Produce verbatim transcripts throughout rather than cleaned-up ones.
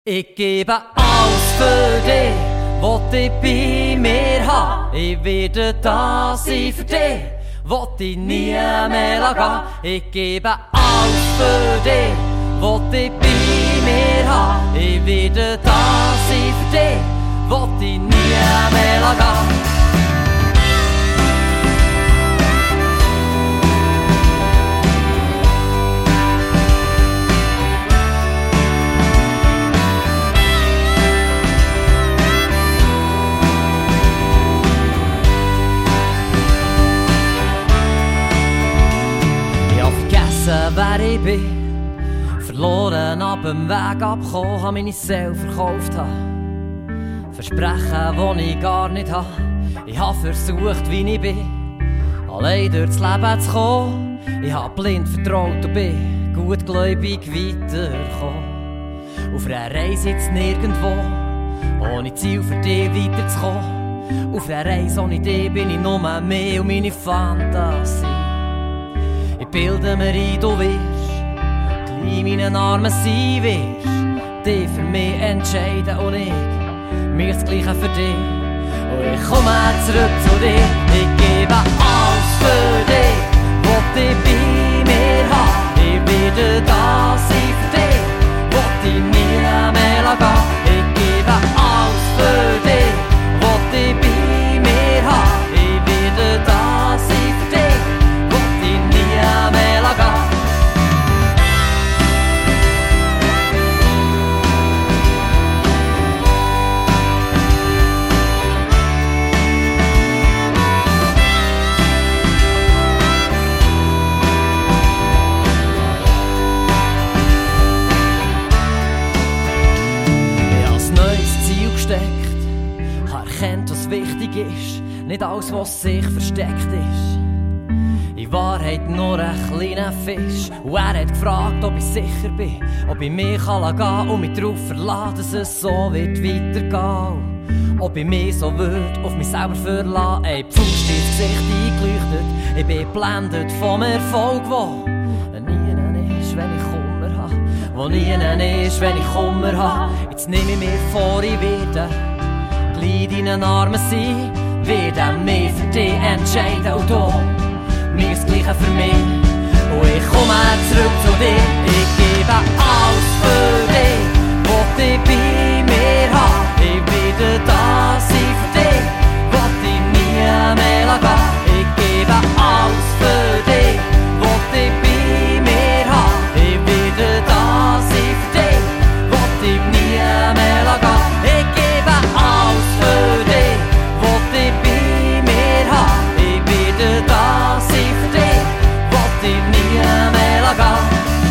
Ich gebe alles für dich, was ich bei mir habe. Ich werde da sein für dich, was ich nie mehr gehen. Ich gebe alles für dich, was ich bei mir habe. Ich werde da sein für dich, was ich nie mehr gehen. Wer ich bin, verloren ab dem Weg abgekommen, habe meine Seele verkauft. Versprechen, die ich gar nicht habe. Ich habe versucht, wie ich bin, allein durchs Leben zu kommen. Ich habe blind vertraut und bin gutgläubig weitergekommen. Auf einer Reise jetzt nirgendwo, ohne Ziel für dich weiterzukommen. Auf einer Reise ohne dich bin ich nur mehr und meine Fantasie. Ich bilde mir ein, du wirst gleich meinen Armen sein wirst, dich für mich entscheiden und ich mir das Gleiche für dich. Und ich komme zurück zu dir, ich gebe alles für dich, was ich bei mir habe. Ich werde da sein für dich, was ich nie mehr gehen. Ich gebe alles für dich, was ich bei mir habe. Ich werde da sein für dich, was ich nie mehr gehen. Erkennt, was wichtig ist, nicht alles, was sich versteckt ist. In Wahrheit nur ein kleiner Fisch. Und er hat gefragt, ob ich sicher bin, ob ich mich gehen kann und mich darauf verlassen, dass es so wird weitergehen. Ob ich mich so würd auf mich selber verlassen. Ey, die Faust ins Gesicht eingeleuchtet. Ich bin geblendet vom Erfolg, wo nie ist, wenn ich Kummer habe. Wo nie ist, wenn ich Kummer habe. Jetzt nehme ich mir vor, ich werde gleich deinen Armen sein, werde mich für dich entscheiden und du mir das Gleiche für mich. Und ich komme zurück zu dir, ich gebe alles für dich, was ich bei mir habe. Ich werde da sein für dich, was ich nie mehr gehen. Ich gebe alles für dich, was ich bei mir habe. Ich werde da sein für dich, was ich nie mehr gehen. Ich gebe alles für dich, was ich bei mir habe. Ich werde da sein für dich, was ich nie mehr gehen.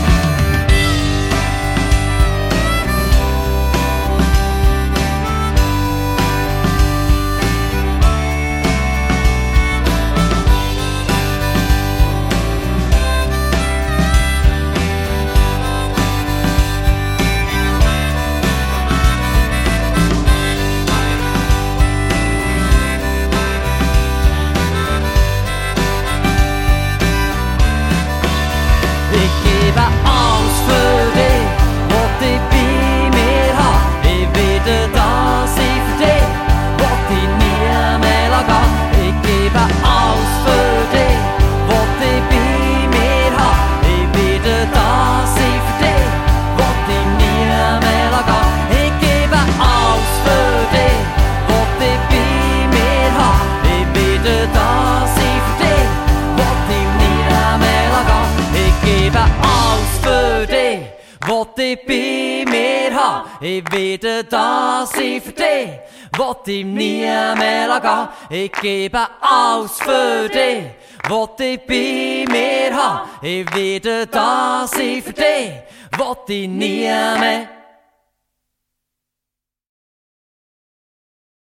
Ich bei mir habe. Ich werde da sein für dich, was ich nie mehr gehen. Ich gebe alles für dich, was ich bei mir habe. Ich werde da sein für dich, was ich nie mehr